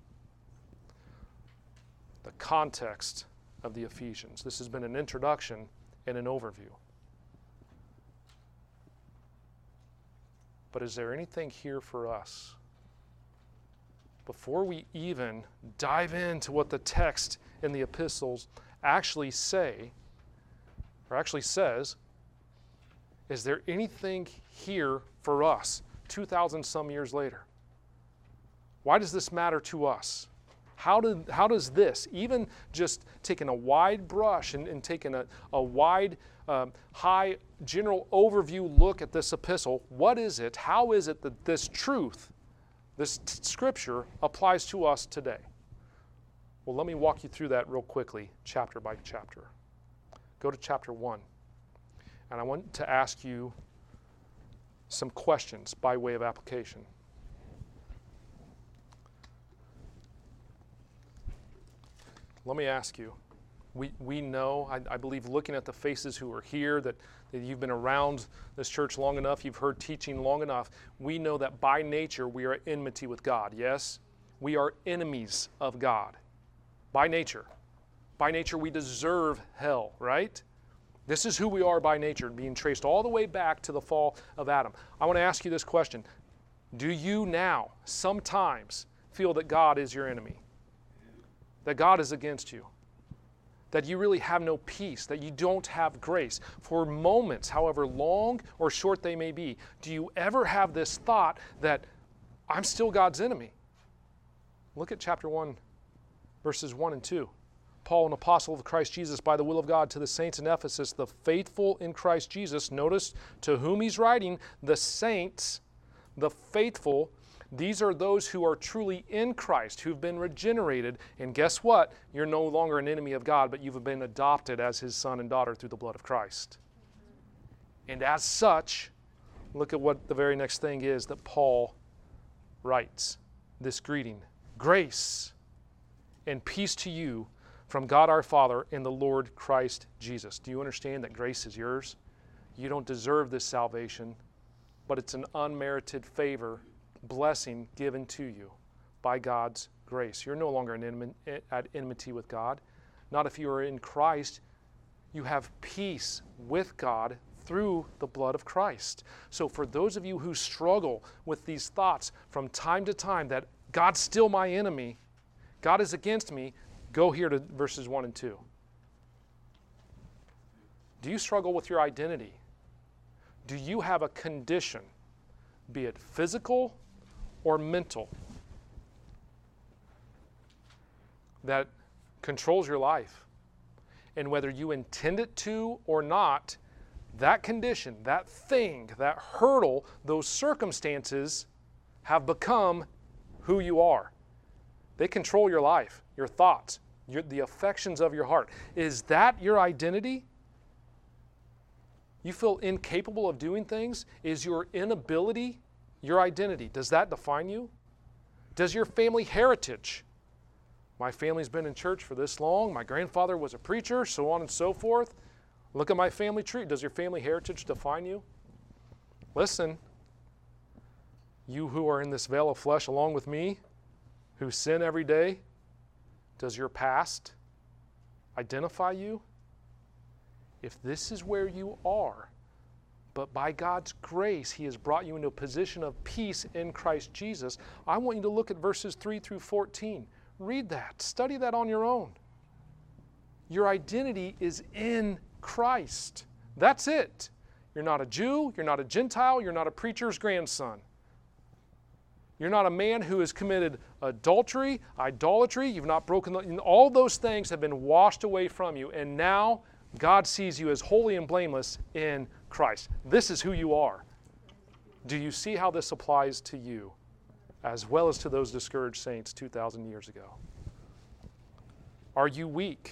The context of the Ephesians. This has been an introduction and an overview. But is there anything here for us? Before we even dive into what the text in the epistles actually say, or actually says, is there anything here for us two thousand some years later? Why does this matter to us? How, did, how does this, even just taking a wide brush and, and taking a, a wide, um, high, general overview look at this epistle, what is it, how is it that this truth, this t- scripture applies to us today? Well, let me walk you through that real quickly, chapter by chapter. Go to chapter one. And I want to ask you some questions by way of application. Let me ask you, we, we know, I, I believe looking at the faces who are here, that, that you've been around this church long enough, you've heard teaching long enough, we know that by nature we are at enmity with God, yes? We are enemies of God, by nature. By nature we deserve hell, right? This is who we are by nature, being traced all the way back to the fall of Adam. I want to ask you this question. Do you now, sometimes, feel that God is your enemy? That God is against you? That you really have no peace, that you don't have grace? For moments, however long or short they may be, do you ever have this thought that I'm still God's enemy? Look at chapter one, verses one and two. Paul, an apostle of Christ Jesus, by the will of God, to the saints in Ephesus, the faithful in Christ Jesus. Notice to whom he's writing, the saints, the faithful, These are those who are truly in Christ, who've been regenerated. And guess what? You're no longer an enemy of God, but you've been adopted as his son and daughter through the blood of Christ. And as such, look at what the very next thing is that Paul writes. This greeting. Grace and peace to you from God our Father and the Lord Christ Jesus. Do you understand that grace is yours? You don't deserve this salvation, but it's an unmerited favor, blessing given to you by God's grace. You're no longer in at enmity with God. Not if you are in Christ. You have peace with God through the blood of Christ. So for those of you who struggle with these thoughts from time to time that God's still my enemy, God is against me, go here to verses one and two. Do you struggle with your identity? Do you have a condition, be it physical or mental, that controls your life? And whether you intend it to or not, that condition, that thing, that hurdle, those circumstances have become who you are. They control your life, your thoughts, your, the affections of your heart. Is that your identity? You feel incapable of doing things? Is your inability your identity? Does that define you? Does your family heritage? My family's been in church for this long. My grandfather was a preacher, so on and so forth. Look at my family tree. Does your family heritage define you? Listen, you who are in this veil of flesh along with me, who sin every day, does your past identify you? If this is where you are, but by God's grace, he has brought you into a position of peace in Christ Jesus, I want you to look at verses three through fourteen. Read that. Study that on your own. Your identity is in Christ. That's it. You're not a Jew. You're not a Gentile. You're not a preacher's grandson. You're not a man who has committed adultery, idolatry. You've not broken the, all those things have been washed away from you. And now God sees you as holy and blameless in Christ. This is who you are. Do you see how this applies to you as well as to those discouraged saints two thousand years ago? Are you weak?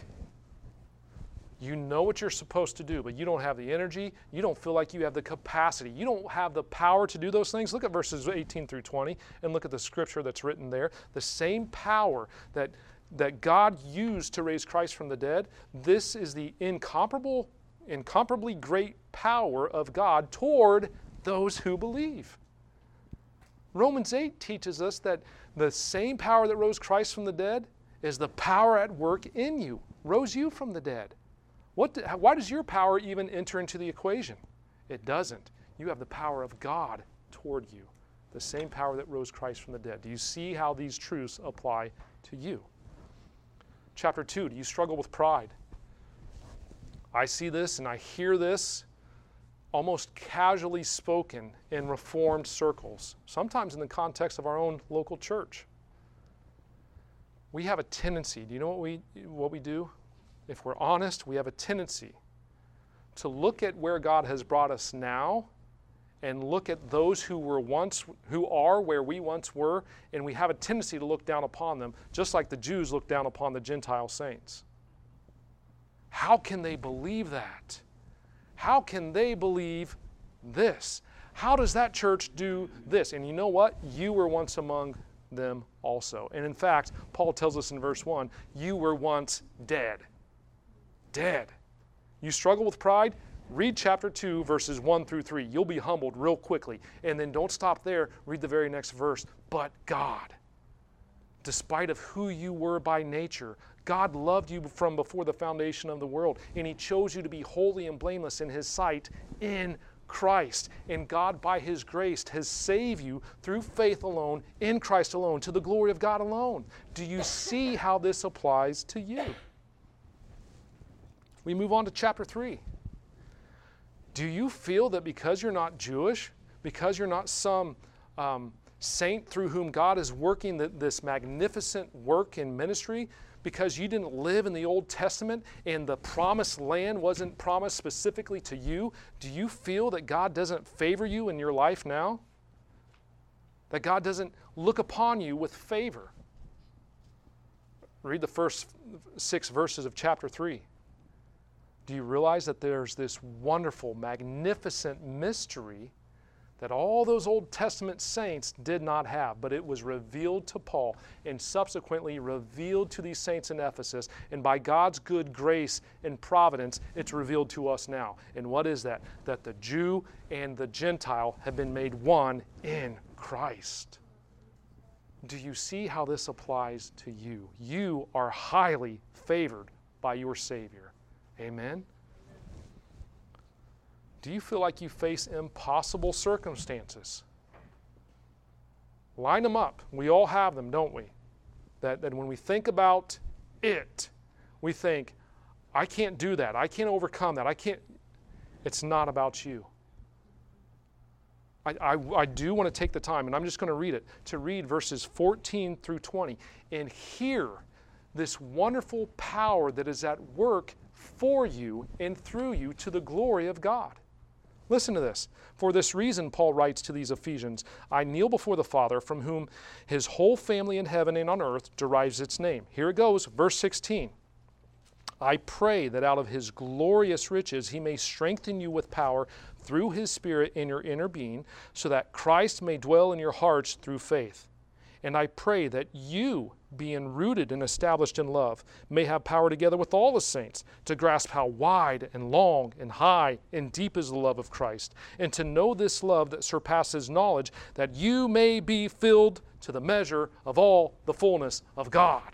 You know what you're supposed to do, but you don't have the energy. You don't feel like you have the capacity. You don't have the power to do those things. Look at verses eighteen through twenty and look at the scripture that's written there. The same power that, that God used to raise Christ from the dead, this is the incomparable, incomparably great power of God toward those who believe. Romans eight teaches us that the same power that rose Christ from the dead is the power at work in you, rose you from the dead. What do, why does your power even enter into the equation? It doesn't. You have the power of God toward you, the same power that rose Christ from the dead. Do you see how these truths apply to you? Chapter two, do you struggle with pride? I see this and I hear this almost casually spoken in Reformed circles, sometimes in the context of our own local church. We have a tendency, do you know what we, what we do? If we're honest, we have a tendency to look at where God has brought us now and look at those who were once, who are where we once were, and we have a tendency to look down upon them, just like the Jews looked down upon the Gentile saints. How can they believe that? How can they believe this? How does that church do this? And you know what? You were once among them also. And in fact, Paul tells us in verse one, you were once dead. Dead. You struggle with pride? Read chapter two, verses one through three. You'll be humbled real quickly. And then don't stop there. Read the very next verse. But God, despite of who you were by nature, God loved you from before the foundation of the world, and he chose you to be holy and blameless in his sight in Christ. And God, by his grace, has saved you through faith alone, in Christ alone, to the glory of God alone. Do you see how this applies to you? We move on to chapter three. Do you feel that because you're not Jewish, because you're not some um, saint through whom God is working the, this magnificent work in ministry, because you didn't live in the Old Testament and the promised land wasn't promised specifically to you, do you feel that God doesn't favor you in your life now? that God doesn't look upon you with favor. Read the first six verses of chapter three. Do you realize that there's this wonderful, magnificent mystery that all those Old Testament saints did not have, but it was revealed to Paul and subsequently revealed to these saints in Ephesus, and by God's good grace and providence, it's revealed to us now. And what is that? That the Jew and the Gentile have been made one in Christ. Do you see how this applies to you? You are highly favored by your Savior. Amen? Do you feel like you face impossible circumstances? Line them up. We all have them, don't we? That, that when we think about it, we think, I can't do that. I can't overcome that. I can't. It's not about you. I, I, I do want to take the time, and I'm just going to read it, to read verses fourteen through twenty and hear this wonderful power that is at work for you and through you to the glory of God. Listen to this. For this reason, Paul writes to these Ephesians, I kneel before the Father, from whom his whole family in heaven and on earth derives its name. Here it goes, verse sixteen. I pray that out of his glorious riches he may strengthen you with power through his Spirit in your inner being, so that Christ may dwell in your hearts through faith. And I pray that you, being rooted and established in love, may have power together with all the saints to grasp how wide and long and high and deep is the love of Christ, and to know this love that surpasses knowledge, that you may be filled to the measure of all the fullness of God.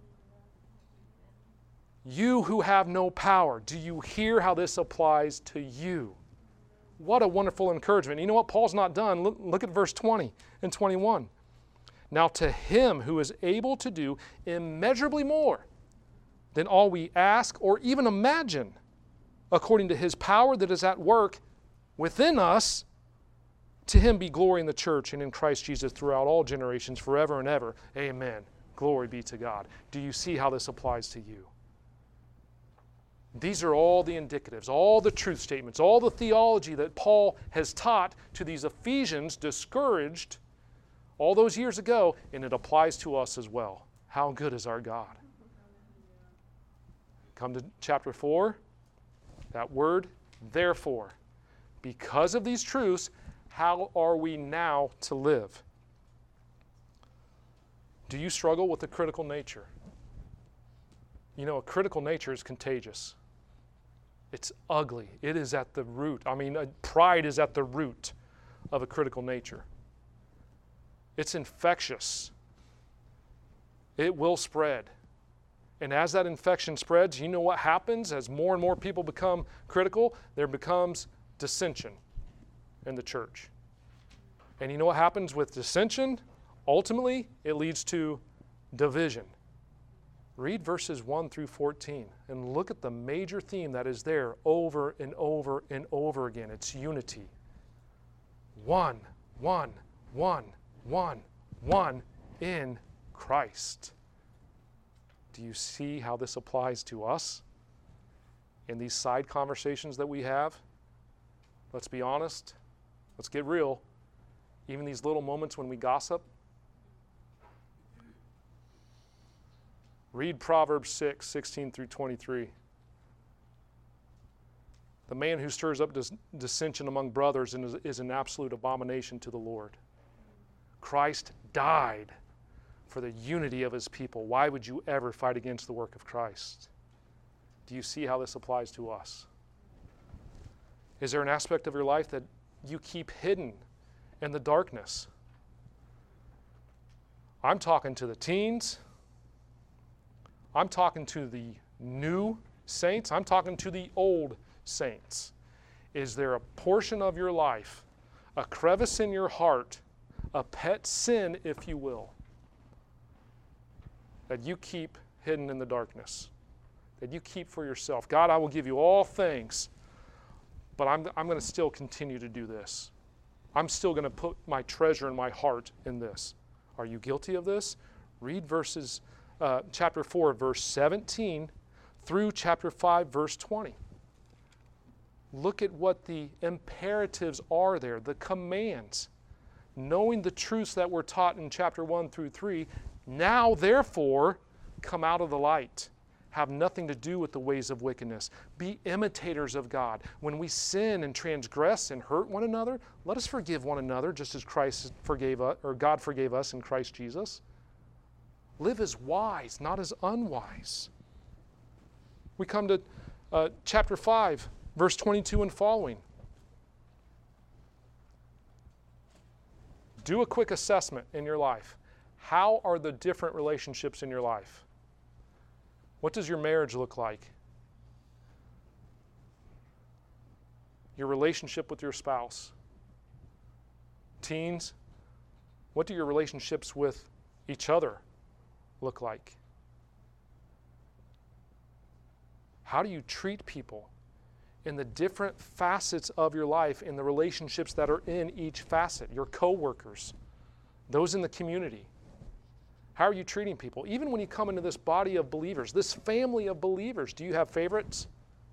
You who have no power, do you hear how this applies to you? What a wonderful encouragement. You know what? Paul's not done. Look, look at verse twenty and twenty-one. Now to him who is able to do immeasurably more than all we ask or even imagine, according to his power that is at work within us, to him be glory in the church and in Christ Jesus throughout all generations, forever and ever. Amen. Glory be to God. Do you see how this applies to you? These are all the indicatives, all the truth statements, all the theology that Paul has taught to these Ephesians discouraged all those years ago, and it applies to us as well. How good is our God? Come to chapter four, that word, therefore. Because of these truths, how are we now to live? Do you struggle with a critical nature? You know, a critical nature is contagious. It's ugly. It is at the root. I mean, pride is at the root of a critical nature. It's infectious. It will spread. And as that infection spreads, you know what happens? As more and more people become critical, there becomes dissension in the church. And you know what happens with dissension? Ultimately, it leads to division. Read verses one through fourteen and look at the major theme that is there over and over and over again. It's unity. One, one, one, one, one in Christ. Do you see how this applies to us in these side conversations that we have? Let's be honest. Let's get real. Even these little moments when we gossip. Read Proverbs six, sixteen through twenty-three. The man who stirs up dis- dissension among brothers is, is an absolute abomination to the Lord. Christ died for the unity of his people. Why would you ever fight against the work of Christ? Do you see how this applies to us? Is there an aspect of your life that you keep hidden in the darkness? I'm talking to the teens. I'm talking to the new saints. I'm talking to the old saints. Is there a portion of your life, a crevice in your heart, a pet sin, if you will, that you keep hidden in the darkness, that you keep for yourself? God, I will give you all things, but I'm, I'm going to still continue to do this. I'm still going to put my treasure in my heart in this. Are you guilty of this? Read verses Uh, chapter four, verse seventeen through chapter five, verse twenty. Look at what the imperatives are there, the commands. knowing the truths that were taught in chapter one through three, now therefore come out of the light. Have nothing to do with the ways of wickedness. Be imitators of God. When we sin and transgress and hurt one another, let us forgive one another just as Christ forgave us, or God forgave us in Christ Jesus. Live as wise, not as unwise. We come to uh, chapter five, verse twenty-two and following. Do a quick assessment in your life. How are the different relationships in your life? What does your marriage look like? Your relationship with your spouse? Teens, what do your relationships with each other look like? How do you treat people in the different facets of your life, in the relationships that are in each facet? Your coworkers, those in the community. How are you treating people? Even when you come into this body of believers, this family of believers, do you have favorites?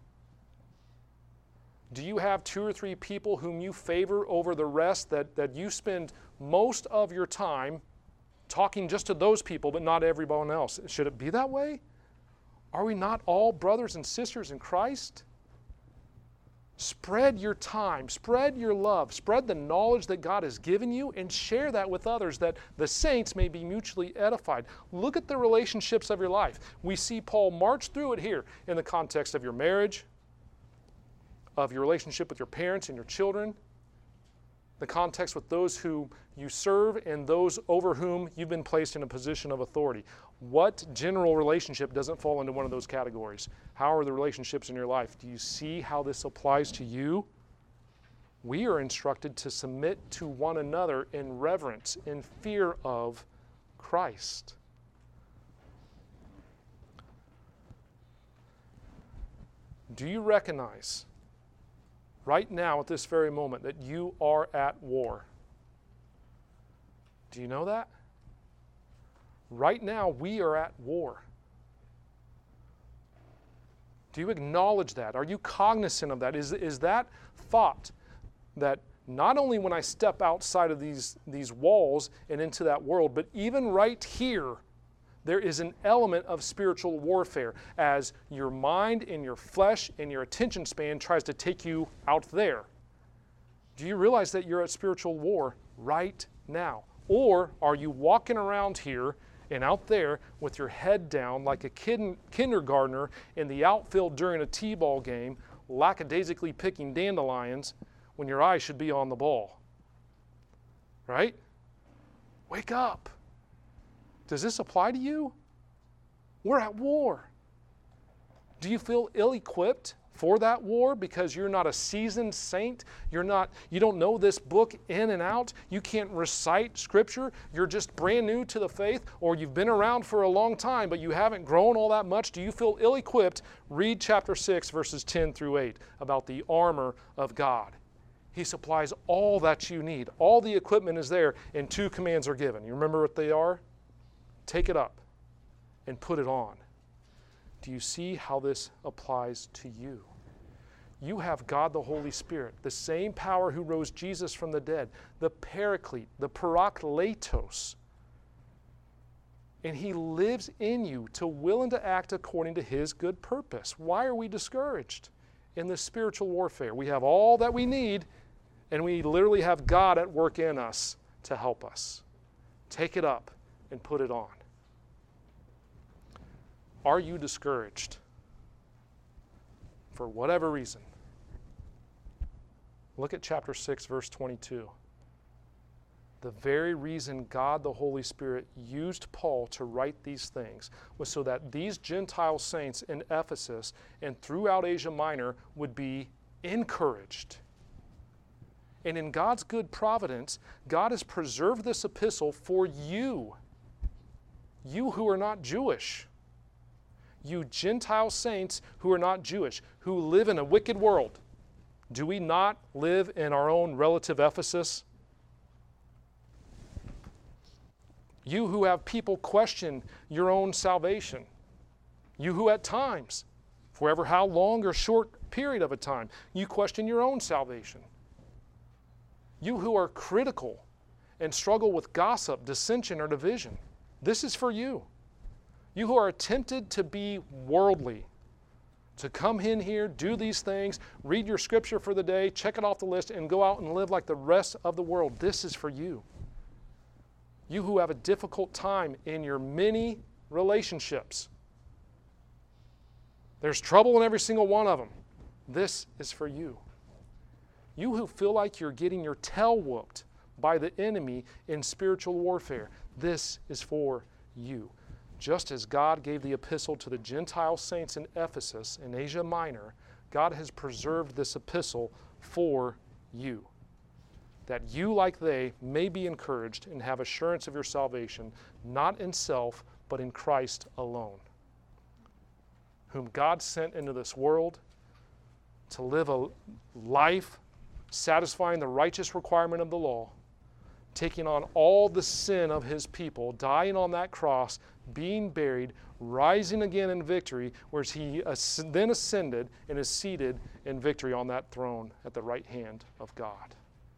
Do you have two or three people whom you favor over the rest, that, that you spend most of your time talking just to those people but not everyone else? Should it be that way? Are we not all brothers and sisters in Christ? Spread your time, spread your love, spread the knowledge that God has given you, and share that with others, that the saints may be mutually edified. Look at the relationships of your life. We see Paul march through it here in the context of your marriage, of your relationship with your parents and your children, the context with those who you serve and those over whom you've been placed in a position of authority. What general relationship doesn't fall into one of those categories? How are the relationships in your life? Do you see how this applies to you? We are instructed to submit to one another in reverence, in fear of Christ. Do you recognize right now at this very moment that you are at war? Do you know that? Right now we are at war. Do you acknowledge that? Are you cognizant of that? Is, is that thought that not only when I step outside of these, these walls and into that world, but even right here, there is an element of spiritual warfare as your mind and your flesh and your attention span tries to take you out there. Do you realize that you're at spiritual war right now? Or are you walking around here and out there with your head down like a kid, kindergartner in the outfield during a t-ball game, lackadaisically picking dandelions when your eyes should be on the ball? Right? Wake up. Does this apply to you? We're at war. Do you feel ill-equipped for that war because you're not a seasoned saint? You're not, you don't know this book in and out? You can't recite Scripture? You're just brand new to the faith? Or you've been around for a long time but you haven't grown all that much? Do you feel ill-equipped? Read chapter six, verses ten through eight about the armor of God. He supplies all that you need. All the equipment is there, and two commands are given. You remember what they are? Take it up and put it on. Do you see how this applies to you? You have God the Holy Spirit, the same power who rose Jesus from the dead, the Paraclete, the Parakletos. And He lives in you to will and to act according to His good purpose. Why are we discouraged in this spiritual warfare? We have all that we need, and we literally have God at work in us to help us. Take it up and put it on. Are you discouraged? For whatever reason. Look at chapter six, verse twenty-two. The very reason God the Holy Spirit used Paul to write these things was so that these Gentile saints in Ephesus and throughout Asia Minor would be encouraged. And in God's good providence, God has preserved this epistle for you. You who are not Jewish. You Gentile saints who are not Jewish, who live in a wicked world. Do we not live in our own relative Ephesus? You who have people question your own salvation. You who at times, forever how long or short period of a time, you question your own salvation. You who are critical and struggle with gossip, dissension, or division. This is for you. You who are tempted to be worldly, to come in here, do these things, read your scripture for the day, check it off the list, and go out and live like the rest of the world. This is for you. You who have a difficult time in your many relationships. There's trouble in every single one of them. This is for you. You who feel like you're getting your tail whooped by the enemy in spiritual warfare. This is for you. Just as God gave the epistle to the Gentile saints in Ephesus in Asia Minor, God has preserved this epistle for you, that you, like they, may be encouraged and have assurance of your salvation, not in self, but in Christ alone, whom God sent into this world to live a life satisfying the righteous requirement of the law, taking on all the sin of his people, dying on that cross, being buried, rising again in victory, where he then ascended and is seated in victory on that throne at the right hand of God.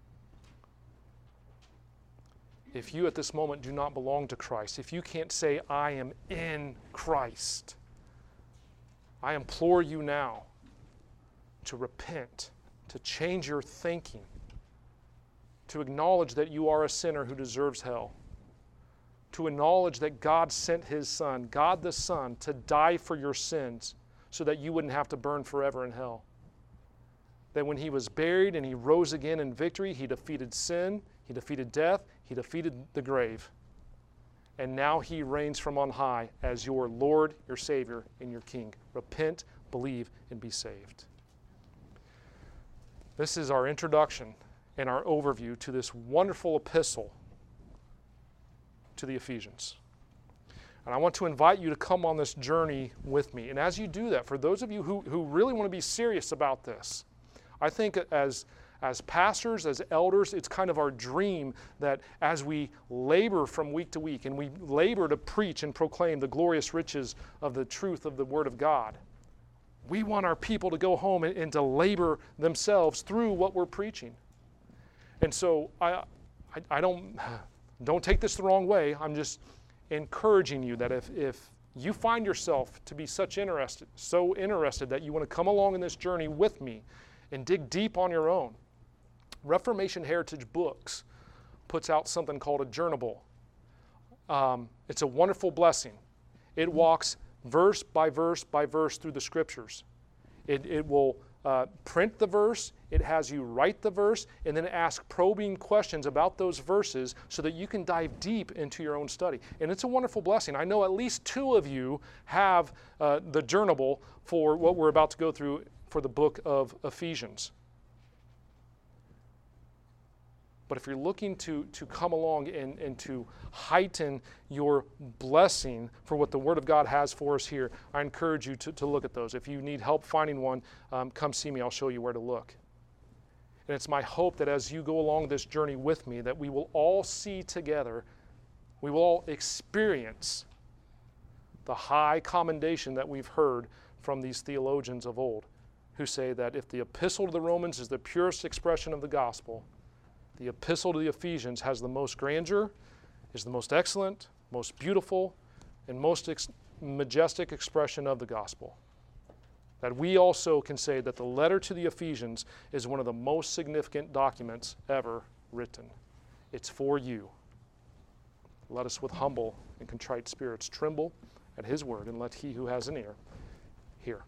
If you at this moment do not belong to Christ, if you can't say, I am in Christ, I implore you now to repent, to change your thinking, to acknowledge that you are a sinner who deserves hell, to acknowledge that God sent his Son, God the Son, to die for your sins so that you wouldn't have to burn forever in hell. That when he was buried and he rose again in victory, he defeated sin, he defeated death, he defeated the grave. And now he reigns from on high as your Lord, your Savior, and your King. Repent, believe, and be saved. This is our introduction and our overview to this wonderful epistle to the Ephesians. And I want to invite you to come on this journey with me. And as you do that, for those of you who, who really want to be serious about this, I think as, as pastors, as elders, it's kind of our dream that as we labor from week to week and we labor to preach and proclaim the glorious riches of the truth of the Word of God, we want our people to go home and, and to labor themselves through what we're preaching. And so I, I, I don't, don't take this the wrong way. I'm just encouraging you that if, if you find yourself to be such interested, so interested that you want to come along in this journey with me and dig deep on your own, Reformation Heritage Books puts out something called a journal. Um, it's a wonderful blessing. It walks verse by verse by verse through the Scriptures. It, it will uh, print the verse, it has you write the verse, and then ask probing questions about those verses so that you can dive deep into your own study. And it's a wonderful blessing. I know at least two of you have uh, the journal for what we're about to go through for the book of Ephesians. But if you're looking to, to come along and, and to heighten your blessing for what the Word of God has for us here, I encourage you to, to look at those. If you need help finding one, um, come see me. I'll show you where to look. And it's my hope that as you go along this journey with me, that we will all see together, we will all experience the high commendation that we've heard from these theologians of old, who say that if the epistle to the Romans is the purest expression of the gospel, the epistle to the Ephesians has the most grandeur, is the most excellent, most beautiful, and most ex- majestic expression of the gospel. That we also can say that the letter to the Ephesians is one of the most significant documents ever written. It's for you. Let us with humble and contrite spirits tremble at his word, and let he who has an ear hear.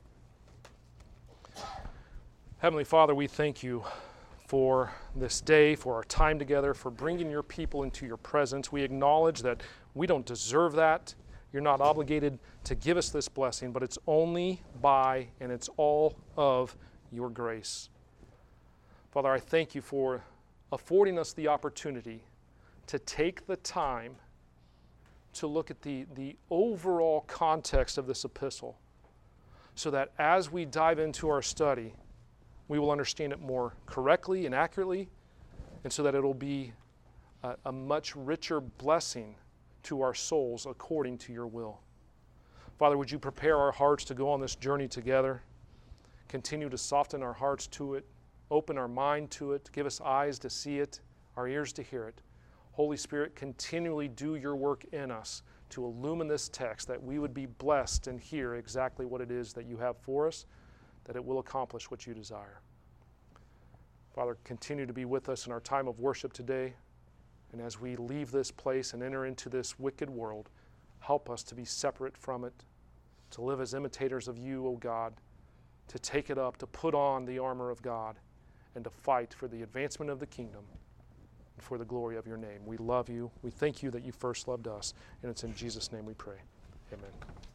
Heavenly Father, we thank you for this day, for our time together, for bringing your people into your presence. We acknowledge that we don't deserve that. You're not obligated to give us this blessing, but it's only by and it's all of your grace. Father, I thank you for affording us the opportunity to take the time to look at the, the overall context of this epistle, so that as we dive into our study, we will understand it more correctly and accurately, and so that it will be a, a much richer blessing to our souls according to your will. Father, would you prepare our hearts to go on this journey together? Continue to soften our hearts to it, open our mind to it, give us eyes to see it, our ears to hear it, Holy Spirit, continually do your work in us to illumine this text, that we would be blessed and hear exactly what it is that you have for us, that it will accomplish what you desire. Father, continue to be with us in our time of worship today. And as we leave this place and enter into this wicked world, help us to be separate from it, to live as imitators of you, O God, to take it up, to put on the armor of God, and to fight for the advancement of the kingdom and for the glory of your name. We love you. We thank you that you first loved us. And it's in Jesus' name we pray. Amen.